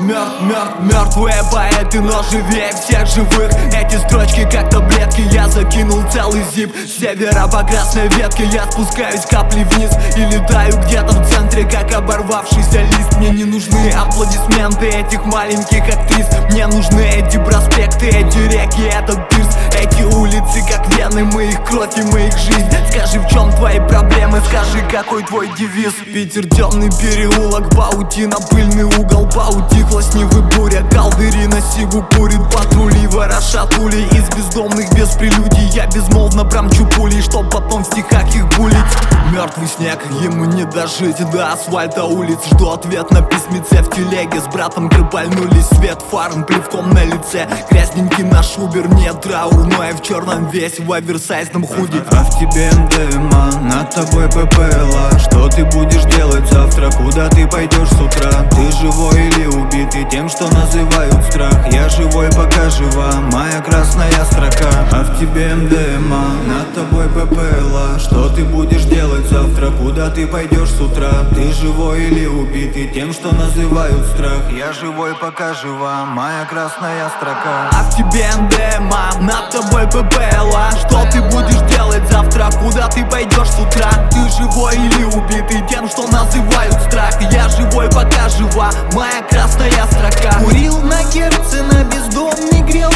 Мертвые поэты, но живее всех живых. Эти строчки как таблетки, я закинул целый зип. С севера по красной ветке я спускаюсь капли вниз и летаю где-то в центре, как оборвавшийся лист. Мне не нужны аплодисменты этих маленьких актрис. Мне нужны эти проспекты, эти реки, этот пирс. Эти улицы как вены, мы их кровь и мы их жизнь. Скажи, в чем твои проблемы, скажи, какой твой девиз. Питер, темный переулок, паутина, пыльный угол. Поутихла с Невы буря, колдыри на сигу курит. Патрули ворошат пули из бездомных без прелюдий. Я безмолвно промчу пули, чтоб потом в стихах их булить. Мертвый снег, ему не дожить до асфальта улиц. Жду ответ на письмеце в телеге. С братом крыпальнулись, свет фар плевком на лице. Грязненький наш убер, нет траурной, в черном весь в оверсайзном худи. А в тебе МДМА, над тобой ППЛА. Что ты будешь делать завтра, куда ты пойдешь с утра? Ты живой или убитый тем, что называют страх? Я живой, пока жива моя красная строка. А в тебе МДМА, над тобой ППЛА. Что ты будешь делать завтра, куда ты пойдешь с утра? Ты живой или убитый тем, что называют страх? Я живой, пока жива моя красная строка. А в тебе МДМА, над тобой ППЛА. Что ты будешь делать завтра, куда ты пойдешь с утра? Ты живой или убитый тем, что называют страх? Я живой, пока жива моя красная строка. Курил на Герцена, бездомный грел